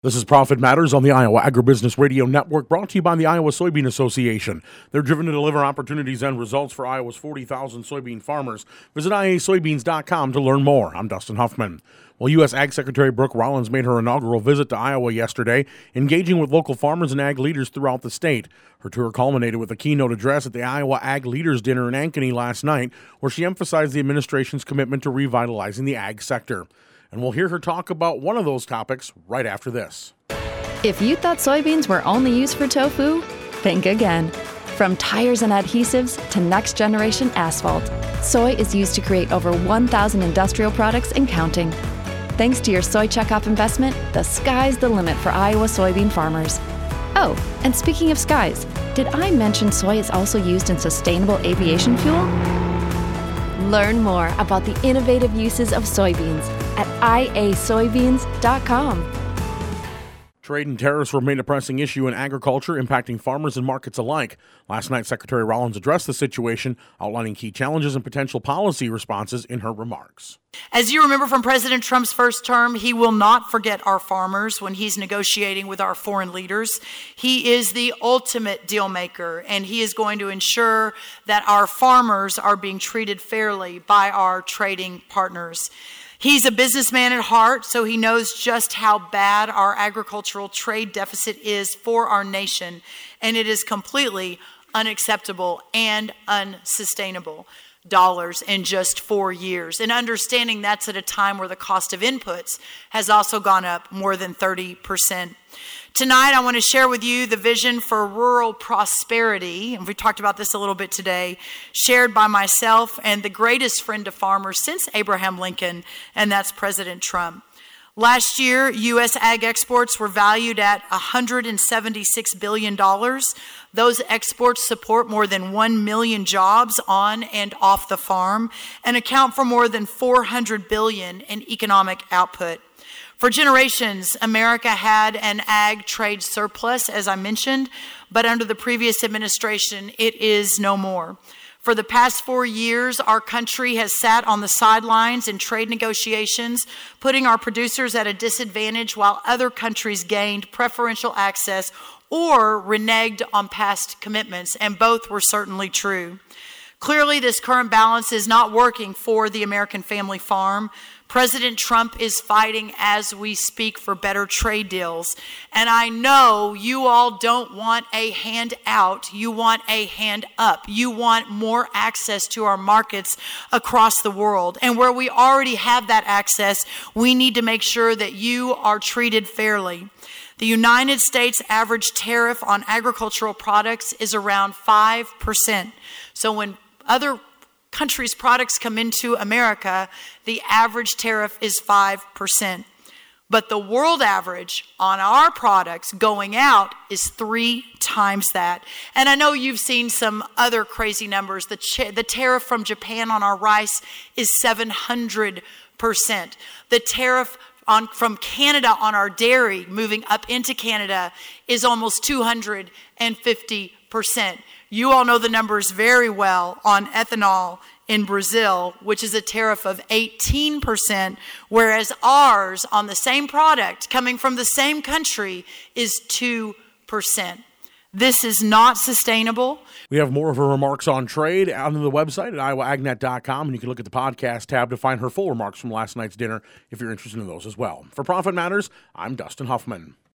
This is Profit Matters on the Iowa Agribusiness Radio Network, brought to you by the Iowa Soybean Association. They're driven to deliver opportunities and results for Iowa's 40,000 soybean farmers. Visit iasoybeans.com to learn more. I'm Dustin Huffman. Well, U.S. Ag Secretary Brooke Rollins made her inaugural visit to Iowa yesterday, engaging with local farmers and ag leaders throughout the state. Her tour culminated with a keynote address at the Iowa Ag Leaders Dinner in Ankeny last night, where she emphasized the administration's commitment to revitalizing the ag sector. And we'll hear her talk about one of those topics right after this. If you thought soybeans were only used for tofu, think again. From tires and adhesives to next-generation asphalt, soy is used to create over 1,000 industrial products and counting. Thanks to your Soy Checkoff investment, the sky's the limit for Iowa soybean farmers. Oh, and speaking of skies, did I mention soy is also used in sustainable aviation fuel? Learn more about the innovative uses of soybeans at iasoybeans.com. Trade and tariffs remain a pressing issue in agriculture, impacting farmers and markets alike. Last night, Secretary Rollins addressed the situation, outlining key challenges and potential policy responses in her remarks. As you remember from President Trump's first term, he will not forget our farmers when he's negotiating with our foreign leaders. He is the ultimate deal maker, and he is going to ensure that our farmers are being treated fairly by our trading partners. He's a businessman at heart, so he knows just how bad our agricultural trade deficit is for our nation, and it is completely unacceptable and unsustainable. Dollars in just 4 years. And understanding that's at a time where the cost of inputs has also gone up more than 30%. Tonight, I want to share with you the vision for rural prosperity, and we talked about this a little bit today, shared by myself and the greatest friend of farmers since Abraham Lincoln, and that's President Trump. Last year, U.S. ag exports were valued at $176 billion. Those exports support more than 1 million jobs on and off the farm and account for more than $400 billion in economic output. For generations, America had an ag trade surplus, as I mentioned, but under the previous administration, it is no more. For the past 4 years, our country has sat on the sidelines in trade negotiations, putting our producers at a disadvantage while other countries gained preferential access or reneged on past commitments, and both were certainly true. Clearly, this current balance is not working for the American family farm. President Trump is fighting as we speak for better trade deals. And I know you all don't want a hand out. You want a hand up. You want more access to our markets across the world. And where we already have that access, we need to make sure that you are treated fairly. The United States average tariff on agricultural products is around 5%. So when other countries' products come into America, the average tariff is 5%. But the world average on our products going out is 3 times that. And I know you've seen some other crazy numbers. The tariff from Japan on our rice is 700%. The tariff from Canada on our dairy moving up into Canada is almost 250%. You all know the numbers very well on ethanol in Brazil, which is a tariff of 18%, whereas ours on the same product coming from the same country is 2%. This is not sustainable. We have more of her remarks on trade on the website at iowaagnet.com, and you can look at the podcast tab to find her full remarks from last night's dinner if you're interested in those as well. For Profit Matters, I'm Dustin Huffman.